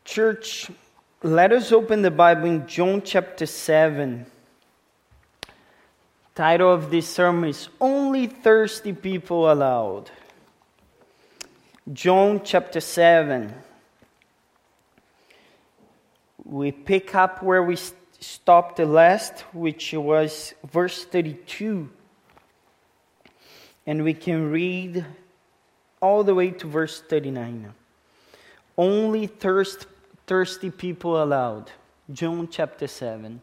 Church, let us open the Bible in John chapter 7. Title of this sermon is Only Thirsty People Allowed. John chapter 7. We pick up where we stopped the last, which was verse 32. And we can read all the way to verse 39. Only thirsty people allowed. John chapter 7.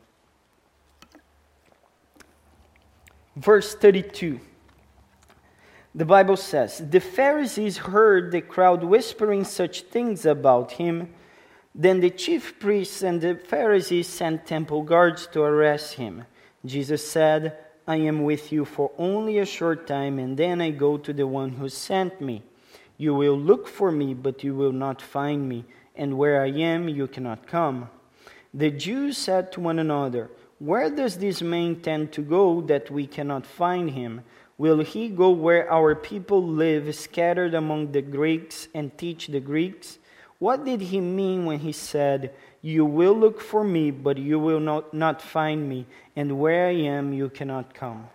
Verse 32. The Bible says, "The Pharisees heard the crowd whispering such things about him. Then the chief priests and the Pharisees sent temple guards to arrest him. Jesus said, 'I am with you for only a short time, and then I go to the one who sent me. You will look for me, but you will not find me, and where I am, you cannot come.' The Jews said to one another, 'Where does this man intend to go that we cannot find him? Will he go where our people live, scattered among the Greeks, and teach the Greeks? What did he mean when he said, 'You will look for me, but you will not find me, and where I am, you cannot come'?"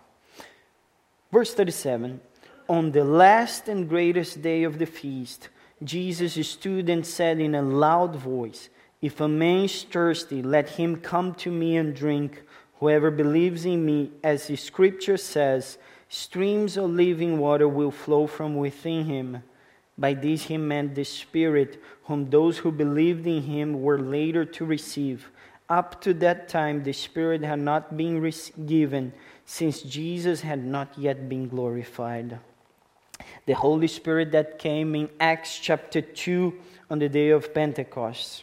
Verse 37, "On the last and greatest day of the feast, Jesus stood and said in a loud voice, 'If a man is thirsty, let him come to me and drink. Whoever believes in me, as the scripture says, streams of living water will flow from within him.' By this he meant the Spirit, whom those who believed in him were later to receive. Up to that time the Spirit had not been given, since Jesus had not yet been glorified." The Holy Spirit that came in Acts chapter 2 on the day of Pentecost.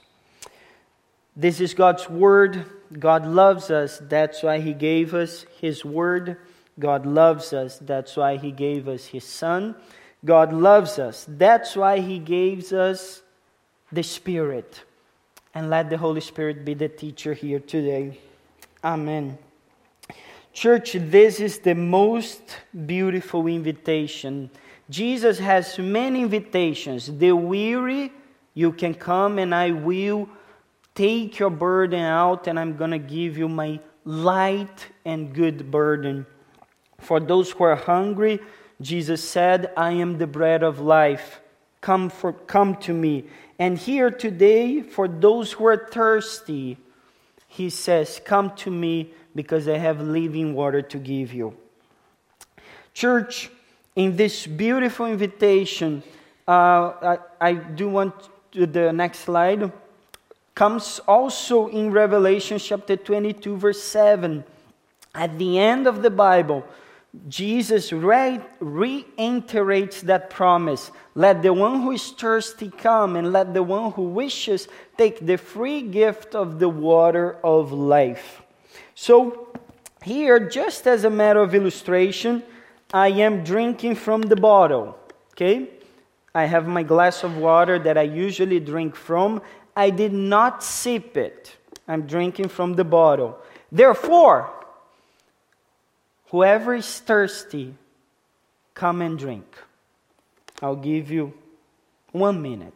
This is God's Word. God loves us. That's why He gave us His Word. God loves us. That's why He gave us His Son. God loves us. That's why He gave us the Spirit. And let the Holy Spirit be the teacher here today. Amen. Church, this is the most beautiful invitation. Jesus has many invitations. The weary, you can come and I will take your burden out, and I'm going to give you my light and good burden. For those who are hungry, Jesus said, "I am the bread of life. Come to me." And here today, for those who are thirsty, He says, "Come to me, because I have living water to give you." Church, in this beautiful invitation, I do want to the next slide, comes also in Revelation chapter 22, verse 7. At the end of the Bible, Jesus reiterates that promise. Let the one who is thirsty come, and let the one who wishes take the free gift of the water of life. So here, just as a matter of illustration, I am drinking from the bottle, okay? I have my glass of water that I usually drink from. I did not sip it. I'm drinking from the bottle. Therefore, whoever is thirsty, come and drink. I'll give you 1 minute.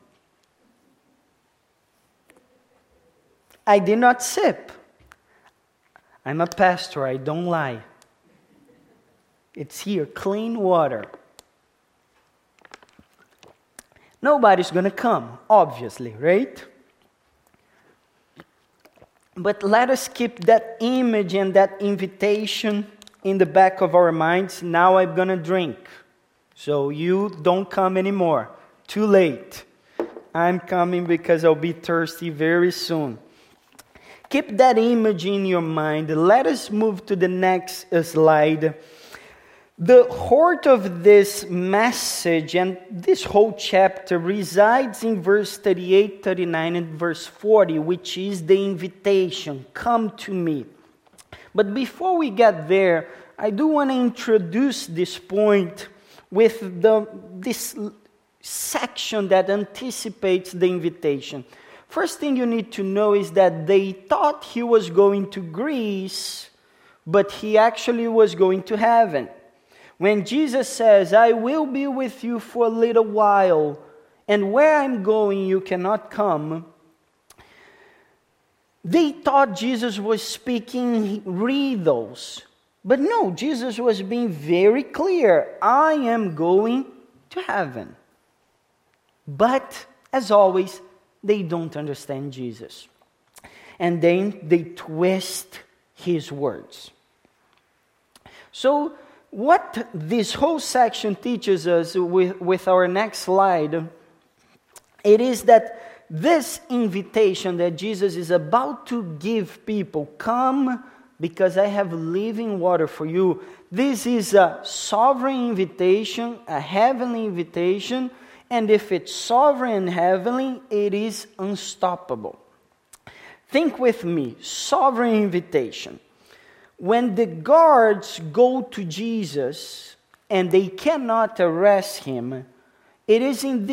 I did not sip. I'm a pastor, I don't lie. It's here, clean water. Nobody's going to come, obviously, right? But let us keep that image and that invitation in the back of our minds. Now I'm going to drink. So you don't come anymore. Too late. I'm coming because I'll be thirsty very soon. Keep that image in your mind. Let us move to the next slide. The heart of this message and this whole chapter resides in verse 38, 39, and verse 40, which is the invitation, "Come to me." But before we get there, I do want to introduce this point with this section that anticipates the invitation. First thing you need to know is that they thought he was going to Greece, but he actually was going to heaven. When Jesus says, "I will be with you for a little while, and where I'm going you cannot come," They thought Jesus was speaking riddles. But no, Jesus was being very clear. I am going to heaven. But, as always, they don't understand Jesus. And then they twist his words. So, what this whole section teaches us with our next slide, it is that this invitation that Jesus is about to give people, come because I have living water for you. This is a sovereign invitation, a heavenly invitation, and if it's sovereign and heavenly, it is unstoppable. Think with me, sovereign invitation. When the guards go to Jesus and they cannot arrest him, it is in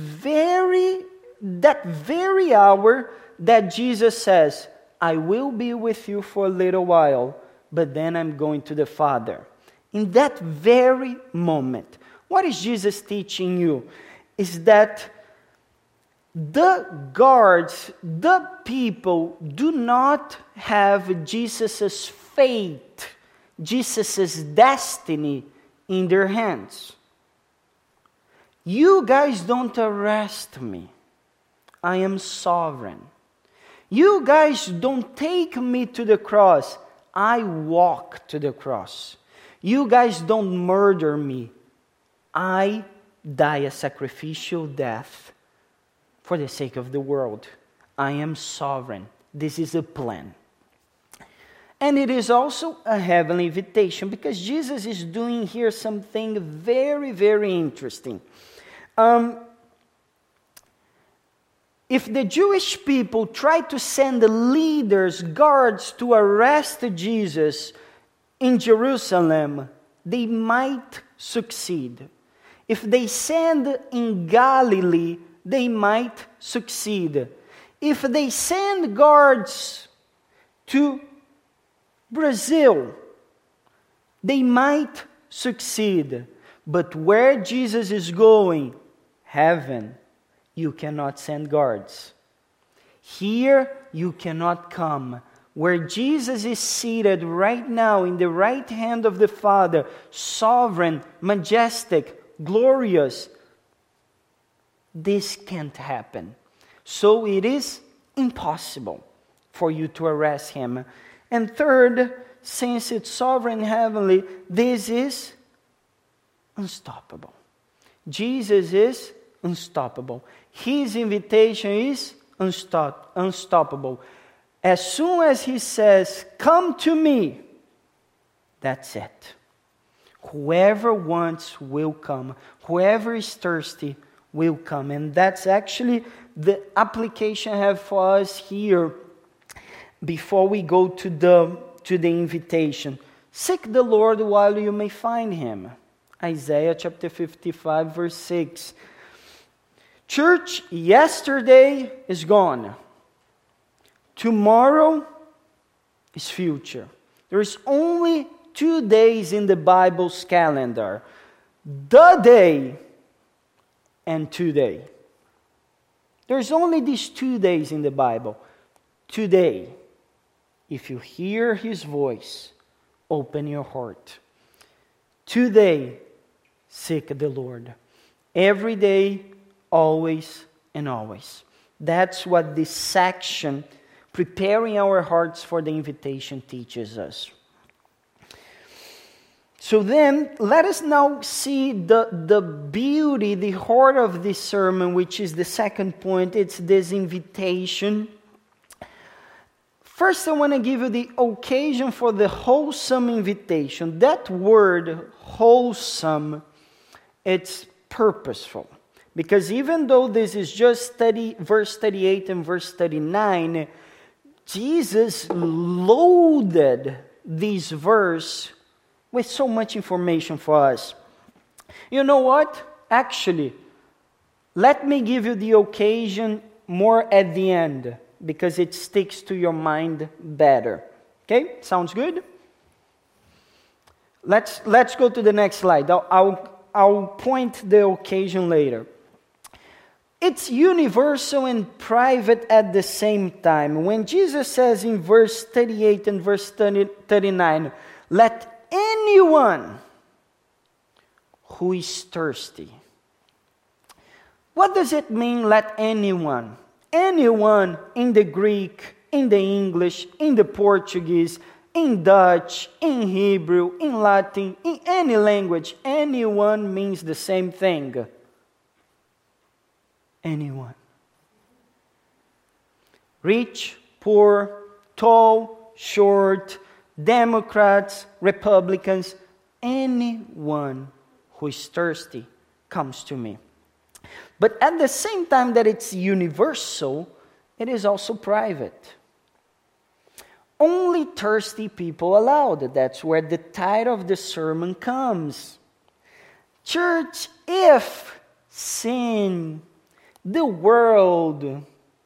that very hour that Jesus says, I will be with you for a little while, but then I'm going to the Father. In that very moment, what is Jesus teaching you? Is that the guards, the people, do not have Jesus' fate, Jesus' destiny in their hands. You guys don't arrest me. I am sovereign. You guys don't take me to the cross. I walk to the cross. You guys don't murder me. I die a sacrificial death for the sake of the world. I am sovereign. This is a plan. And it is also a heavenly invitation because Jesus is doing here something very, very interesting. If the Jewish people tried to send the leaders, guards, to arrest Jesus in Jerusalem, they might succeed. If they send in Galilee, they might succeed. If they send guards to Brazil, they might succeed. But where Jesus is going, heaven, you cannot send guards. Here, you cannot come. Where Jesus is seated right now in the right hand of the Father, sovereign, majestic, glorious, this can't happen. So it is impossible for you to arrest him. And third, since it's sovereign heavenly, this is unstoppable. Jesus is unstoppable. His invitation is unstoppable. As soon as he says, come to me, that's it. Whoever wants will come. Whoever is thirsty will come. And that's actually the application I have for us here before we go to the invitation. Seek the Lord while you may find him. Isaiah chapter 55 verse 6. Church, yesterday is gone. Tomorrow is future. There is only 2 days in the Bible's calendar. The day and today. There's only these 2 days in the Bible. Today, if you hear his voice, open your heart. Today, seek the Lord. Every day, always and always. That's what this section, preparing our hearts for the invitation, teaches us. So then, let us now see the beauty, the heart of this sermon, which is the second point. It's this invitation. First, I want to give you the occasion for the wholesome invitation. That word, wholesome, it's purposeful. Because even though this is just verse 38 and verse 39, Jesus loaded this verse with so much information for us. You know what? Actually, let me give you the occasion more at the end, because it sticks to your mind better. Okay? Sounds good? Let's go to the next slide. I'll point the occasion later. It's universal and private at the same time. When Jesus says in verse 38 and verse 39, let anyone who is thirsty. What does it mean, let anyone? Anyone in the Greek, in the English, in the Portuguese, in Dutch, in Hebrew, in Latin, in any language, anyone means the same thing. Anyone. Rich, poor, tall, short, Democrats, Republicans, anyone who is thirsty comes to me. But at the same time that it's universal, it is also private. Only thirsty people allowed. That's where the title of the sermon comes. Church, if sin, the world,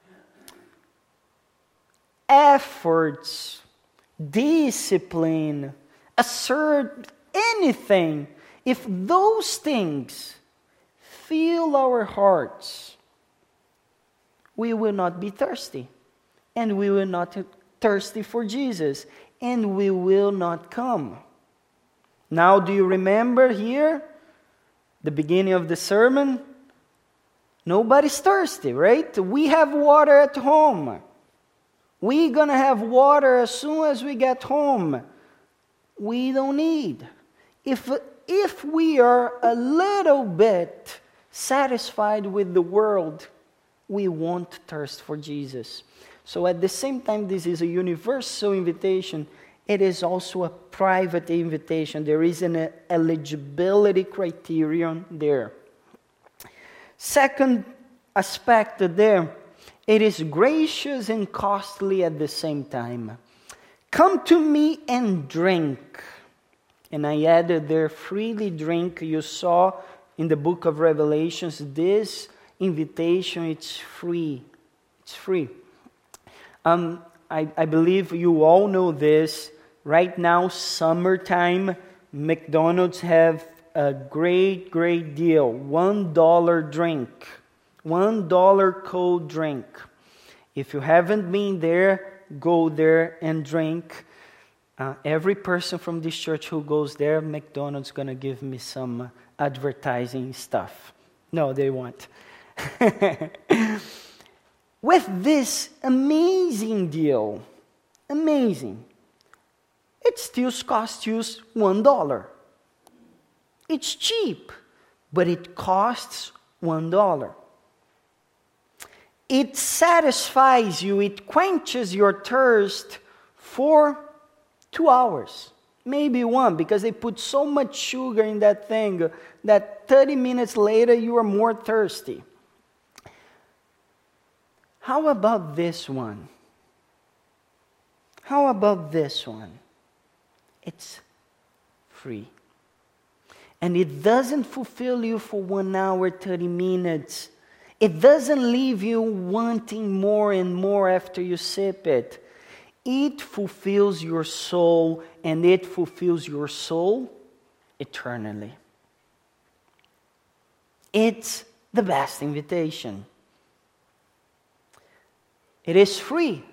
efforts, discipline, assert anything, if those things fill our hearts, we will not be thirsty. And we will not be thirsty for Jesus. And we will not come. Now, do you remember here, the beginning of the sermon? Nobody's thirsty, right? We have water at home. We're going to have water as soon as we get home. We don't need. If we are a little bit satisfied with the world, we won't thirst for Jesus. So at the same time, this is a universal invitation. It is also a private invitation. There is an eligibility criterion there. Second aspect there, it is gracious and costly at the same time. Come to me and drink. And I added there, freely drink. You saw in the book of Revelations, this invitation, it's free. It's free. I believe you all know this. Right now, summertime, McDonald's have a great deal. $1 drink. $1 cold drink. If you haven't been there, go there and drink. Every person from this church who goes there, McDonald's going to give me some advertising stuff. No, they won't. With this amazing deal, amazing, it still costs you $1. It's cheap, but it costs $1. It satisfies you, it quenches your thirst for 2 hours. Maybe one, because they put so much sugar in that thing that 30 minutes later you are more thirsty. How about this one? How about this one? It's free. And it doesn't fulfill you for 1 hour, 30 minutes. It doesn't leave you wanting more and more after you sip it. It fulfills your soul, and it fulfills your soul eternally. It's the best invitation. It is free,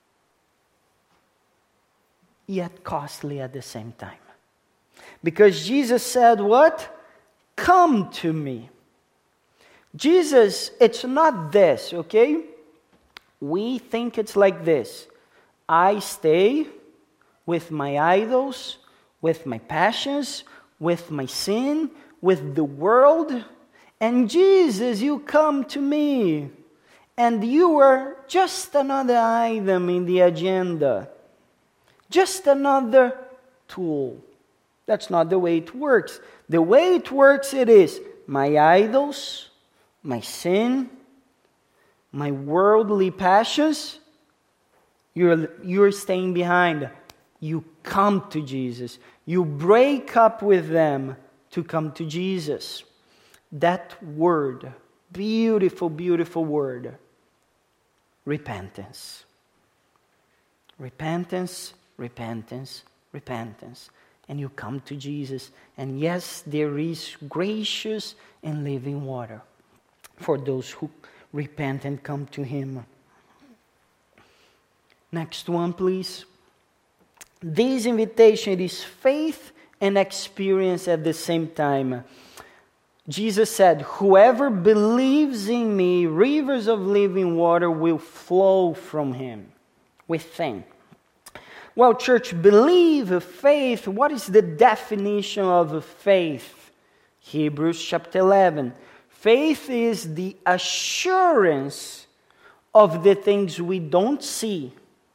yet costly at the same time. Because Jesus said what? Come to me. Jesus, it's not this, okay? We think it's like this. I stay with my idols, with my passions, with my sin, with the world, and Jesus, you come to me, and you are just another item in the agenda, just another tool. That's not the way it works. The way it works, it is my idols, my sin, my worldly passions. You're staying behind. You come to Jesus. You break up with them to come to Jesus. That word, beautiful, beautiful word, repentance. Repentance, repentance, repentance. And you come to Jesus. And yes, there is gracious and living water. for those who repent and come to Him. Next one, please. This invitation is faith and experience at the same time. Jesus said, "Whoever believes in me, rivers of living water will flow from him." Within. Well, church, believe, faith, what is the definition of faith? Hebrews chapter 11. Faith is the assurance of the things we don't see.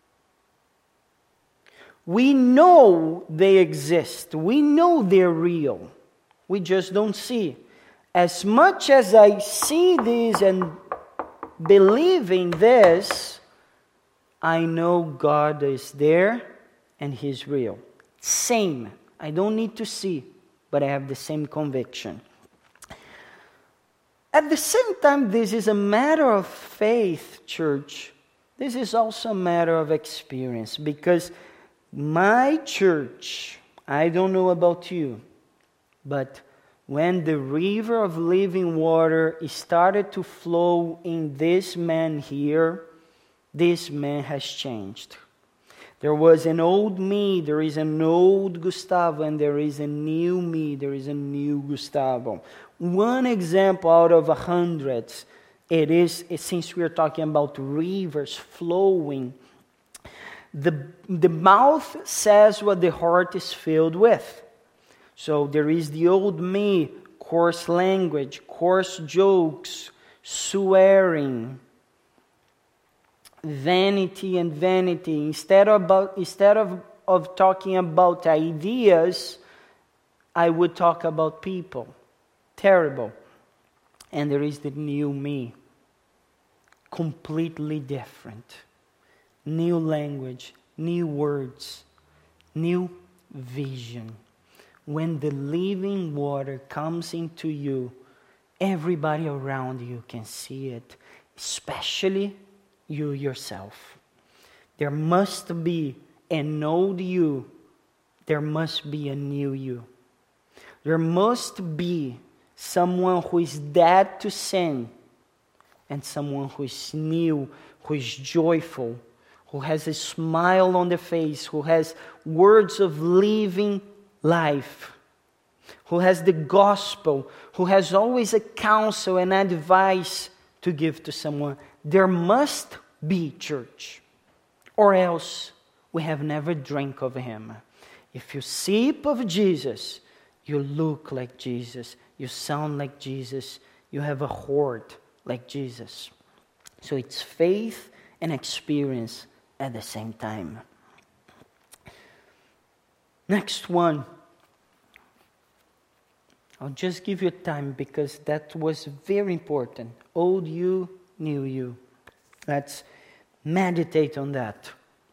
We know they exist. We know they're real. We just don't see. As much as I see this and believe in this, I know God is there and He's real. Same. I don't need to see, but I have the same conviction. At the same time, this is a matter of faith, church. This is also a matter of experience, because my church, I don't know about you, but when the river of living water started to flow in this man here, this man has changed. There was an old me, there is an old Gustavo, and there is a new me, there is a new Gustavo. One example out of hundreds, it is, since we are talking about rivers flowing, the mouth says what the heart is filled with. So there is the old me, coarse language, coarse jokes, swearing, vanity and vanity. Instead of talking about ideas, I would talk about people. Terrible. And there is the new me. Completely different. New language, new words, new vision. When the living water comes into you, everybody around you can see it, especially you yourself. There must be an old you. There must be a new you. There must be someone who is dead to sin and someone who is new, who is joyful, who has a smile on the face, who has words of living life, who has the gospel, who has always a counsel and advice to give to someone. There must be, church, or else we have never drank of Him. If you sip of Jesus, you look like Jesus, you sound like Jesus, you have a heart like Jesus. So it's faith and experience at the same time. Next one. I'll just give you time because that was very important. Old you, new you. Let's meditate on that.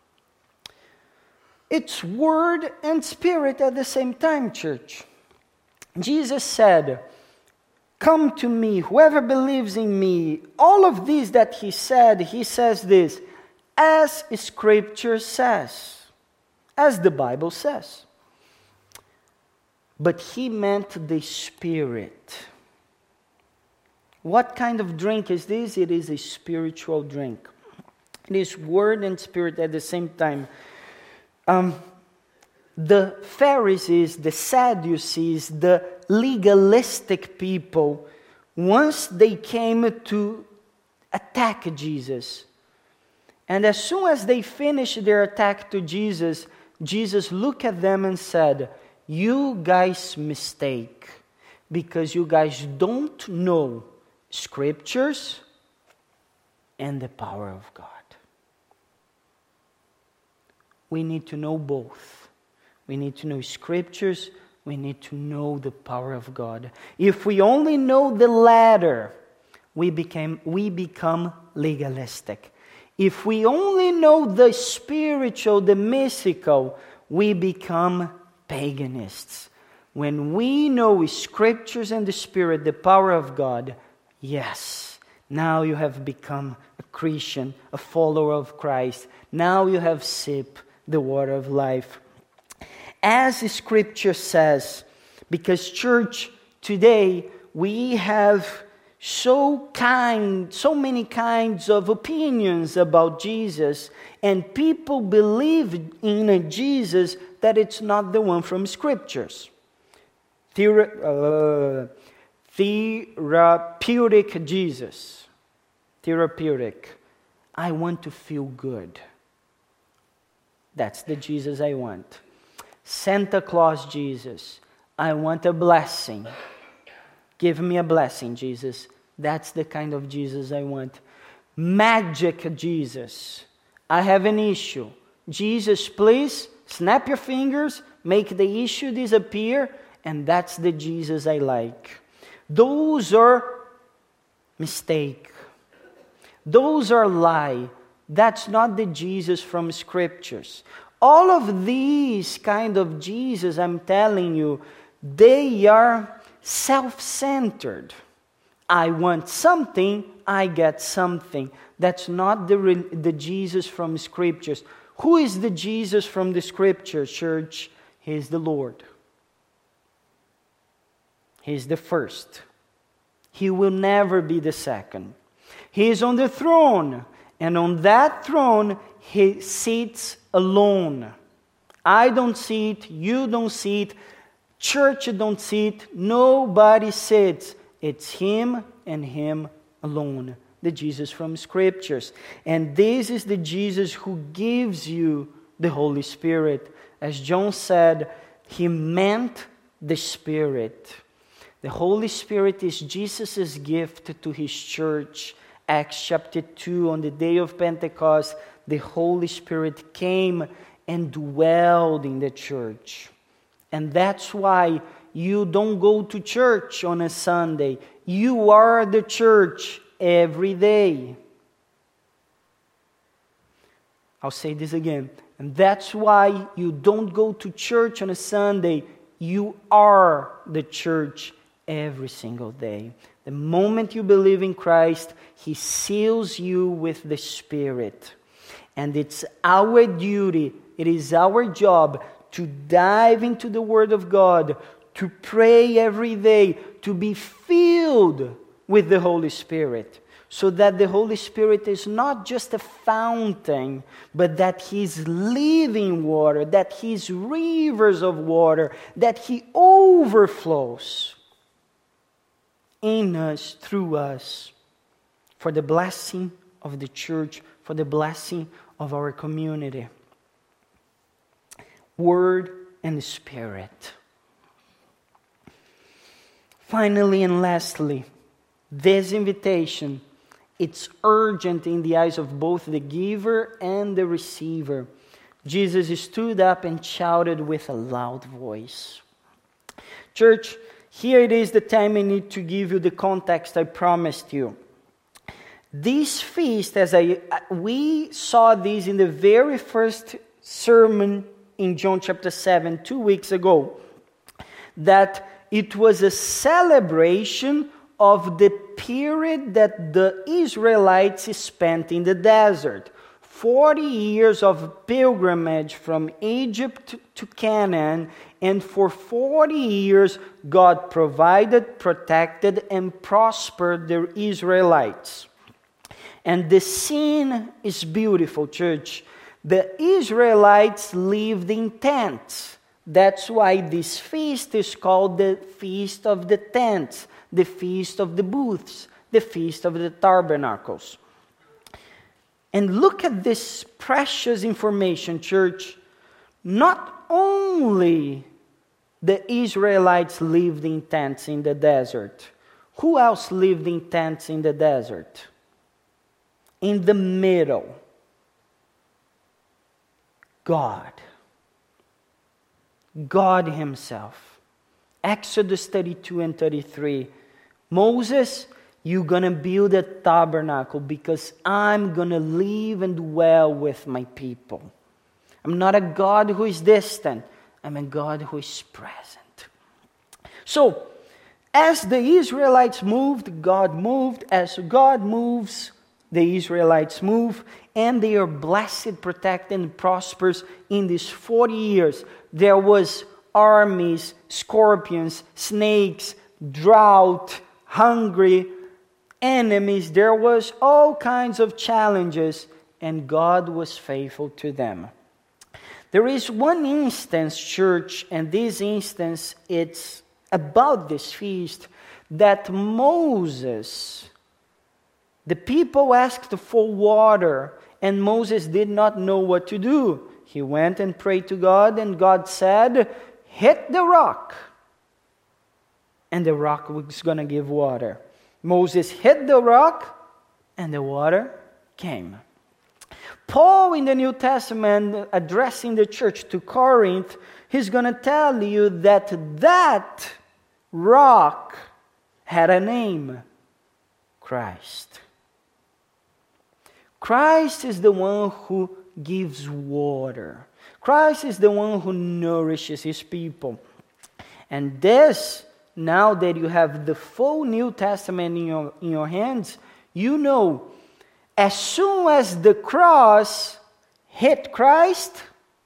It's word and spirit at the same time, church. Jesus said, "Come to me, whoever believes in me." All of these that He said, He says this, as Scripture says, as the Bible says. But He meant the Spirit. What kind of drink is this? It is a spiritual drink. It is word and spirit at the same time. The Pharisees, the Sadducees, the legalistic people, once they came to attack Jesus, and as soon as they finished their attack to Jesus, Jesus looked at them and said, "You guys mistake, because you guys don't know Scriptures and the power of God." We need to know both. We need to know Scriptures. We need to know the power of God. If we only know the latter, we become legalistic. If we only know the spiritual, the mystical, we become paganists. When we know Scriptures and the Spirit, the power of God, yes, now you have become a Christian, a follower of Christ. Now you have sipped the water of life. As Scripture says, because church, today we have so many kinds of opinions about Jesus, and people believe in a Jesus that it's not the one from Scriptures. Therapeutic Jesus. Therapeutic. I want to feel good. That's the Jesus I want. Santa Claus Jesus. I want a blessing. Give me a blessing, Jesus. That's the kind of Jesus I want. Magic Jesus. I have an issue. Jesus, please snap your fingers, make the issue disappear, and that's the Jesus I like. Those are mistake. Those are lie. That's not the Jesus from Scriptures. All of these kind of Jesus, I'm telling you, they are self-centered. I want something, I get something. That's not the Jesus from Scriptures. Who is the Jesus from the Scriptures, church? He is the Lord. He is the first. He will never be the second. He is on the throne, and on that throne, He sits alone. I don't see it, you don't see it, church don't see it, nobody sits. It's Him and Him alone, the Jesus from Scriptures. And this is the Jesus who gives you the Holy Spirit. As John said, He meant the Spirit. The Holy Spirit is Jesus' gift to His church. Acts chapter 2, on the day of Pentecost, the Holy Spirit came and dwelled in the church. And that's why you don't go to church on a Sunday. You are the church every day. I'll say this again. And that's why you don't go to church on a Sunday. You are the church every single day. The moment you believe in Christ, He seals you with the Spirit. And it's our duty, it is our job to dive into the Word of God, to pray every day, to be filled with the Holy Spirit, so that the Holy Spirit is not just a fountain, but that He's living water, that He's rivers of water, that He overflows in us, through us, for the blessing of the church, for the blessing of our community. Word and Spirit. Finally and lastly, this invitation, it's urgent in the eyes of both the giver and the receiver. Jesus stood up and shouted with a loud voice. Church, here it is the time I need to give you the context I promised you. This feast, we saw this in the very first sermon in John chapter 7, 2 weeks ago, that it was a celebration of the period that the Israelites spent in the desert. 40 years of pilgrimage from Egypt to Canaan, and for 40 years God provided, protected, and prospered the Israelites. And the scene is beautiful, church. The Israelites lived in tents. That's why this feast is called the Feast of the Tents, the Feast of the Booths, the Feast of the Tabernacles. And look at this precious information, church. Not only the Israelites lived in tents in the desert. Who else lived in tents in the desert? In the middle, God. God Himself. Exodus 32 and 33. Moses, you're going to build a tabernacle because I'm going to live and dwell with my people. I'm not a God who is distant. I'm a God who is present. So, as the Israelites moved, God moved. As God moves, the Israelites move. And they are blessed, protected, and prosperous in these 40 years. There was armies, scorpions, snakes, drought, hungry, enemies, there was all kinds of challenges, and God was faithful to them. There is one instance, church, and this instance, it's about this feast, that Moses, the people asked for water, and Moses did not know what to do. He went and prayed to God, and God said, hit the rock. And the rock was going to give water. Moses hit the rock, and the water came. Paul in the New Testament, addressing the church to Corinth, he's going to tell you that that rock had a name: Christ. Christ is the one who gives water. Christ is the one who nourishes his people. And this, now that you have the full New Testament in your hands, you know, as soon as the cross hit Christ,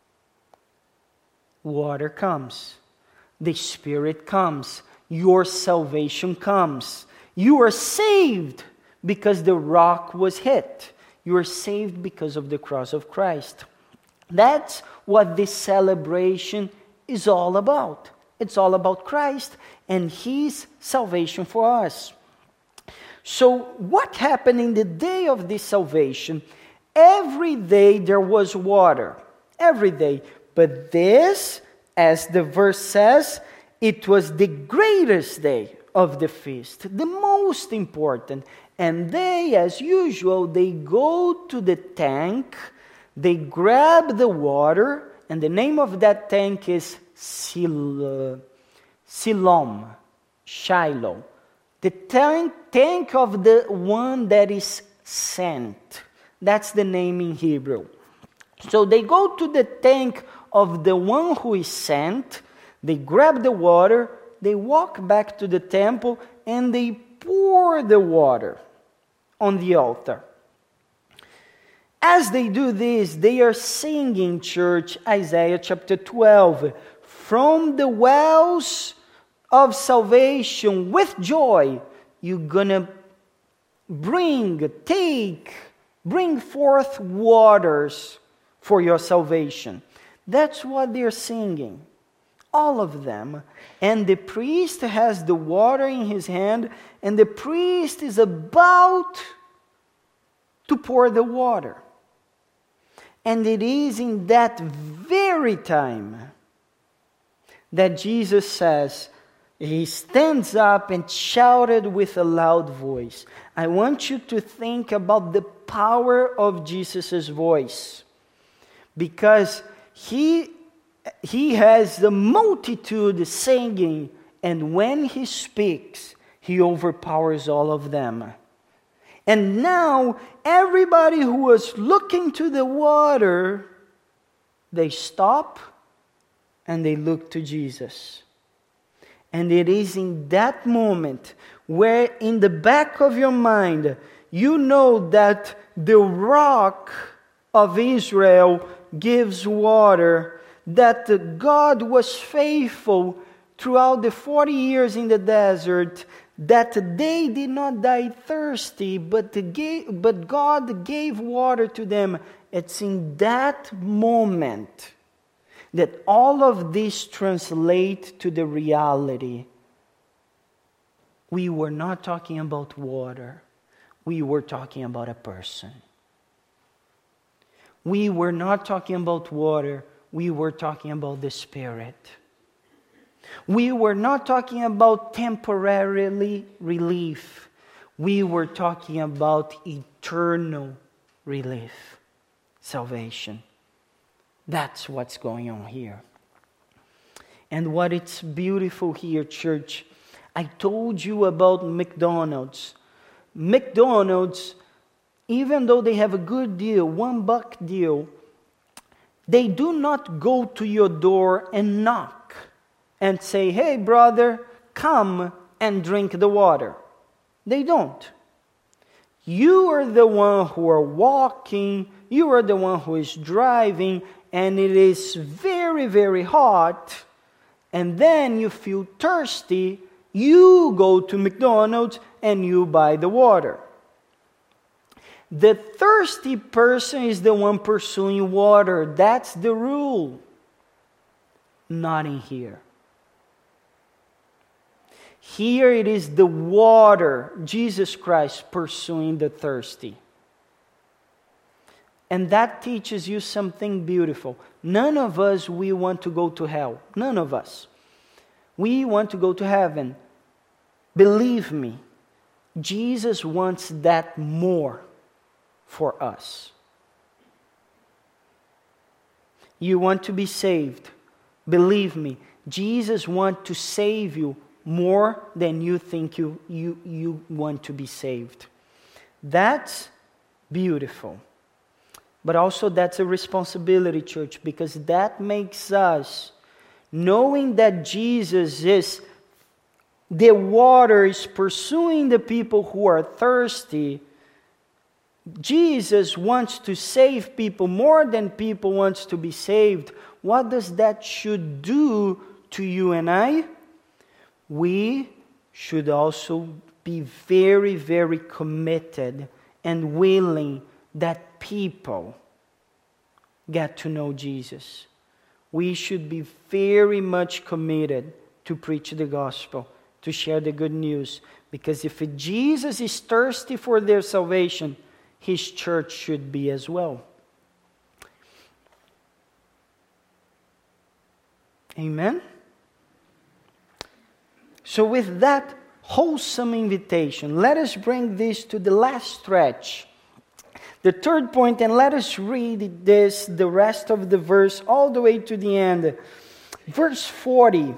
water comes. The Spirit comes. Your salvation comes. You are saved because the rock was hit. You are saved because of the cross of Christ. That's what this celebration is all about. It's all about Christ and His salvation for us. So what happened in the day of this salvation? Every day there was water. Every day. But this, as the verse says, it was the greatest day of the feast, the most important. And they, as usual, they go to the tank, they grab the water, and the name of that tank is Siloam, Shiloh. The tank of the one that is sent. That's the name in Hebrew. So they go to the tank of the one who is sent, they grab the water, they walk back to the temple, and they pour the water on the altar. As they do this, they are singing, church, Isaiah chapter 12. From the wells of salvation with joy, you're gonna bring forth waters for your salvation. That's what they're singing. All of them. And the priest has the water in his hand, and the priest is about to pour the water. And it is in that very time that Jesus says, he stands up and shouted with a loud voice. I want you to think about the power of Jesus' voice. Because he has the multitude singing, and when he speaks, he overpowers all of them. And now, everybody who was looking to the water, they stop and they look to Jesus. And it is in that moment where in the back of your mind, you know that the rock of Israel gives water, that God was faithful throughout the 40 years in the desert, that they did not die thirsty, but God gave water to them. It's in that moment that all of this translate to the reality. We were not talking about water. We were talking about a person. We were not talking about water. We were talking about the Spirit. We were not talking about temporarily relief. We were talking about eternal relief, salvation. That's what's going on here. And what it's beautiful here, church, I told you about McDonald's. McDonald's, even though they have a good deal, $1 deal, they do not go to your door and knock and say, hey brother, come and drink the water. They don't. You are the one who are walking, you are the one who is driving, and it is very, very hot, and then you feel thirsty, you go to McDonald's and you by the water. The thirsty person is the one pursuing water. That's the rule. Not in here. Here it is the water, Jesus Christ, pursuing the thirsty. And that teaches you something beautiful. None of us, we want to go to hell. None of us. We want to go to heaven. Believe me, Jesus wants that more for us. You want to be saved. Believe me, Jesus wants to save you more than you think you want to be saved. That's beautiful. But also that's a responsibility, church, because that makes us, knowing that Jesus is, the water is pursuing the people who are thirsty. Jesus wants to save people more than people wants to be saved. What does that should do to you and I? We should also be very, very committed and willing that people get to know Jesus. We should be very much committed to preach the gospel, to share the good news. Because if Jesus is thirsty for their salvation, His church should be as well. Amen? So with that wholesome invitation, let us bring this to the last stretch. The third point, and let us read this, the rest of the verse, all the way to the end. Verse 40.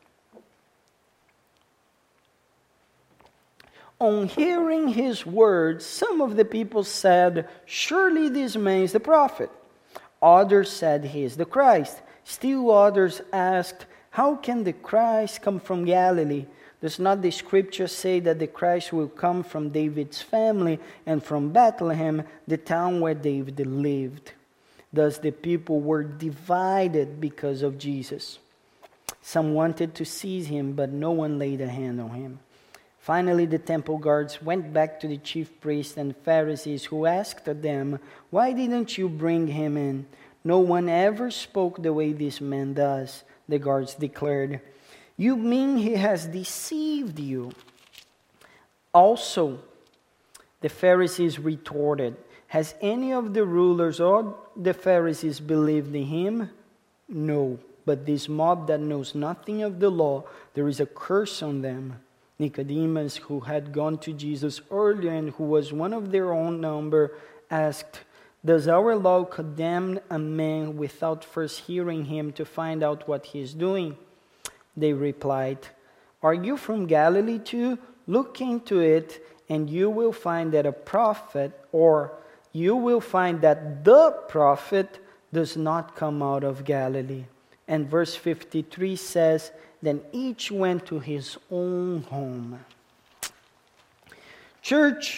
On hearing his words, some of the people said, "Surely this man is the prophet." Others said, "He is the Christ." Still others asked, "How can the Christ come from Galilee? Does not the scripture say that the Christ will come from David's family and from Bethlehem, the town where David lived?" Thus the people were divided because of Jesus. Some wanted to seize him, but no one laid a hand on him. Finally, the temple guards went back to the chief priests and Pharisees, who asked them, "Why didn't you bring him in? No one ever spoke the way this man does," the guards declared. "You mean he has deceived you?" Also, the Pharisees retorted, "Has any of the rulers or the Pharisees believed in him? No, but this mob that knows nothing of the law, there is a curse on them." Nicodemus, who had gone to Jesus earlier and who was one of their own number, asked, "Does our law condemn a man without first hearing him to find out what he is doing?" They replied, "Are you from Galilee too? Look into it, and you will find that a prophet, or you will find that the prophet does not come out of Galilee." And verse 53 says, "Then each went to his own home." Church,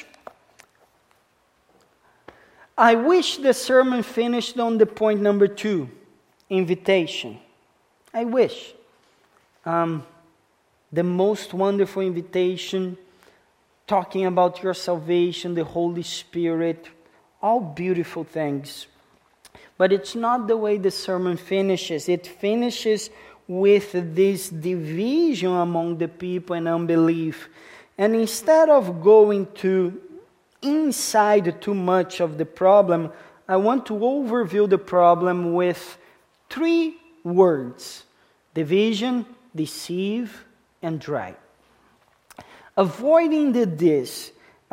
I wish the sermon finished on the point number 2, invitation. I wish. The most wonderful invitation, talking about your salvation, the Holy Spirit, all beautiful things. But it's not the way the sermon finishes. It finishes with this division among the people and unbelief. And instead of going to inside too much of the problem, I want to overview the problem with 3 words: division, deceive, and dry. Avoiding the this.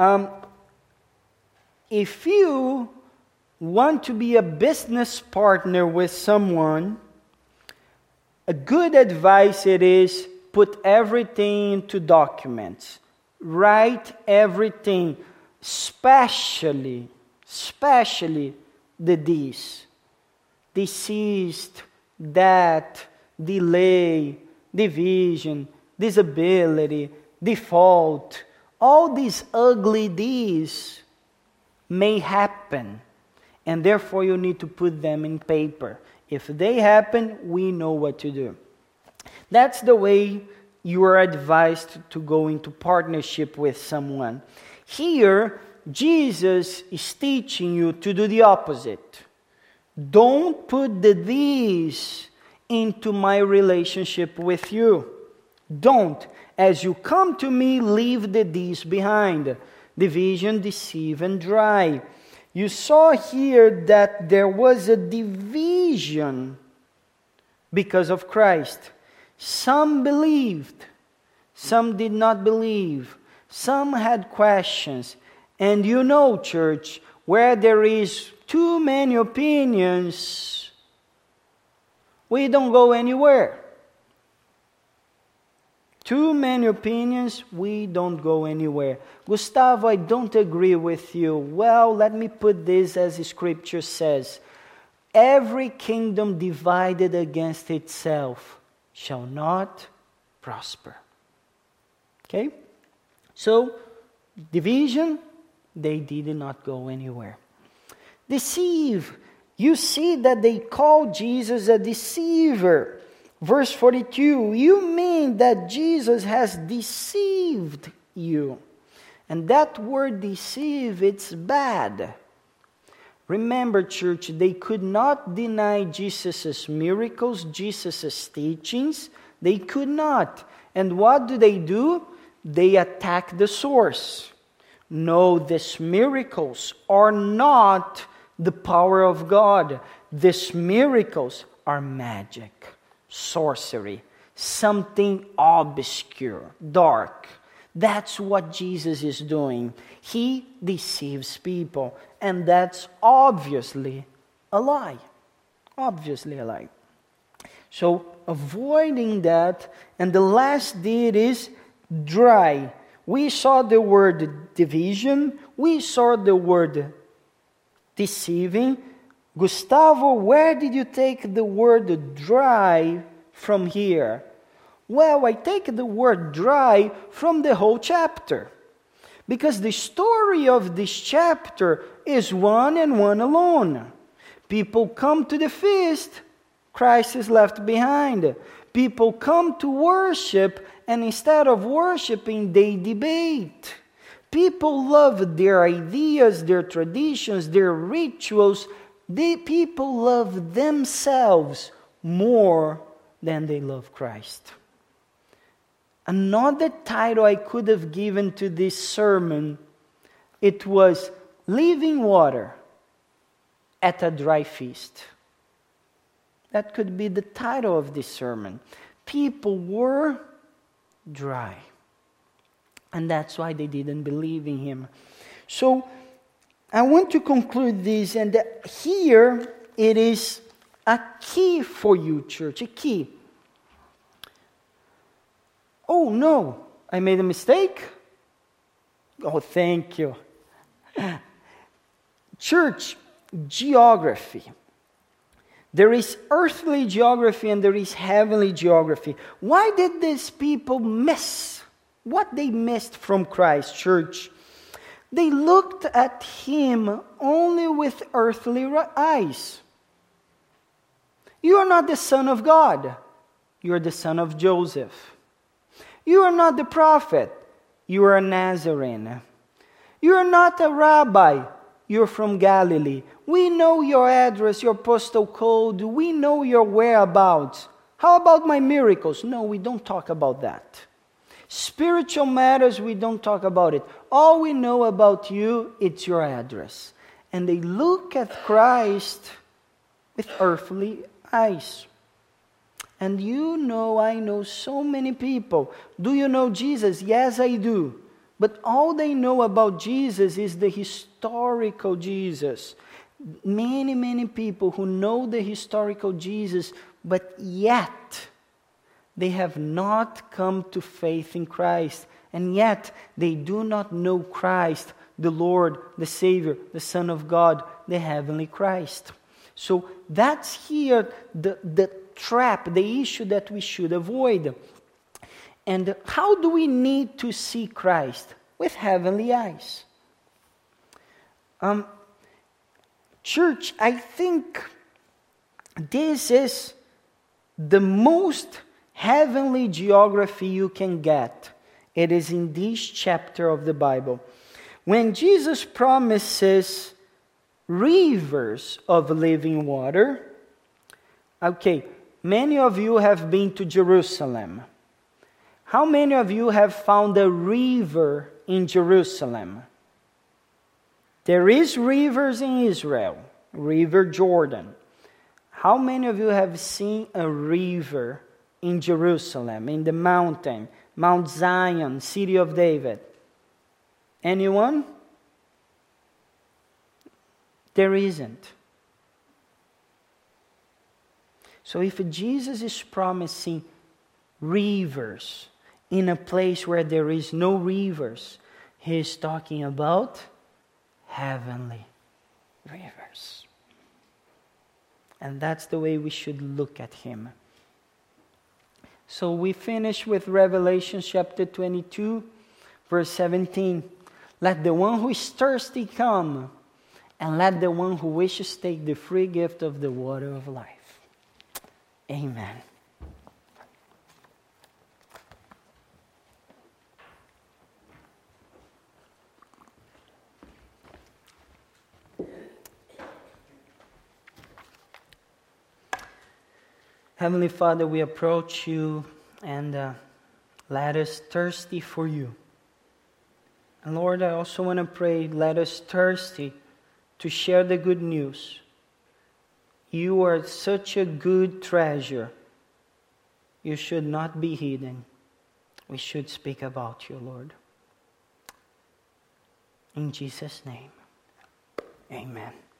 If you want to be a business partner with someone, a good advice it is put everything into documents. Write everything, especially the this. Deceased, that, delay, division, disability, default. All these ugly D's may happen, and therefore you need to put them in paper. If they happen, we know what to do. That's the way you are advised to go into partnership with someone. Here, Jesus is teaching you to do the opposite. Don't put the these into my relationship with you. Don't. As you come to me, leave the these behind. Division, deceive, and dry. You saw here that there was a division because of Christ. Some believed, some did not believe, some had questions. And you know, church, where there is too many opinions, we don't go anywhere. Too many opinions, we don't go anywhere. Gustavo, I don't agree with you. Well, let me put this as the scripture says. Every kingdom divided against itself shall not prosper. Okay? So, division, they did not go anywhere. Deceive. You see that they call Jesus a deceiver. Verse 42, you mean that Jesus has deceived you. And that word deceive, it's bad. Remember, church, they could not deny Jesus' miracles, Jesus' teachings. They could not. And what do? They attack the source. No, these miracles are not the power of God. These miracles are magic, sorcery, something obscure, dark. That's what Jesus is doing. He deceives people. And that's obviously a lie. Obviously a lie. So, avoiding that. And the last deed is dry. We saw the word division. We saw the word deceiving. Gustavo, where did you take the word dry from here? Well, I take the word dry from the whole chapter. Because the story of this chapter is one and one alone. People come to the feast, Christ is left behind. People come to worship, and instead of worshiping, they debate. People love their ideas, their traditions, their rituals. People love themselves more than they love Christ. Another title I could have given to this sermon, it was Living Water at a Dry Feast. That could be the title of this sermon. People were dry. And that's why they didn't believe in him. So, I want to conclude this, and here it is a key for you, church, a key. Oh no, I made a mistake? Oh, thank you. Church, geography. There is earthly geography and there is heavenly geography. Why did these people miss what they missed from Christ, church? They looked at him only with earthly eyes. You are not the son of God. You are the son of Joseph. You are not the prophet. You are a Nazarene. You are not a rabbi. You're from Galilee. We know your address, your postal code. We know your whereabouts. How about my miracles? No, we don't talk about that. Spiritual matters, we don't talk about it. All we know about you, it's your address. And they look at Christ with earthly eyes. And you know, I know so many people. Do you know Jesus? Yes, I do. But all they know about Jesus is the historical Jesus. Many, many people who know the historical Jesus, but yet they have not come to faith in Christ. And yet they do not know Christ, the Lord, the Savior, the Son of God, the heavenly Christ. So that's here the trap, the issue that we should avoid. And how do we need to see Christ? With heavenly eyes. Church, I think this is the most heavenly geography you can get, it is in this chapter of the Bible. When Jesus promises rivers of living water, okay, many of you have been to Jerusalem. How many of you have found a river in Jerusalem? There is rivers in Israel, River Jordan. How many of you have seen a river in Jerusalem, in the mountain, Mount Zion, City of David? Anyone? There isn't. So if Jesus is promising rivers in a place where there is no rivers, he is talking about heavenly rivers. And that's the way we should look at him. So we finish with Revelation chapter 22, verse 17. Let the one who is thirsty come, and let the one who wishes take the free gift of the water of life. Amen. Heavenly Father, we approach you and let us thirsty for you. And Lord, I also want to pray, let us thirsty to share the good news. You are such a good treasure. You should not be hidden. We should speak about you, Lord. In Jesus' name, amen.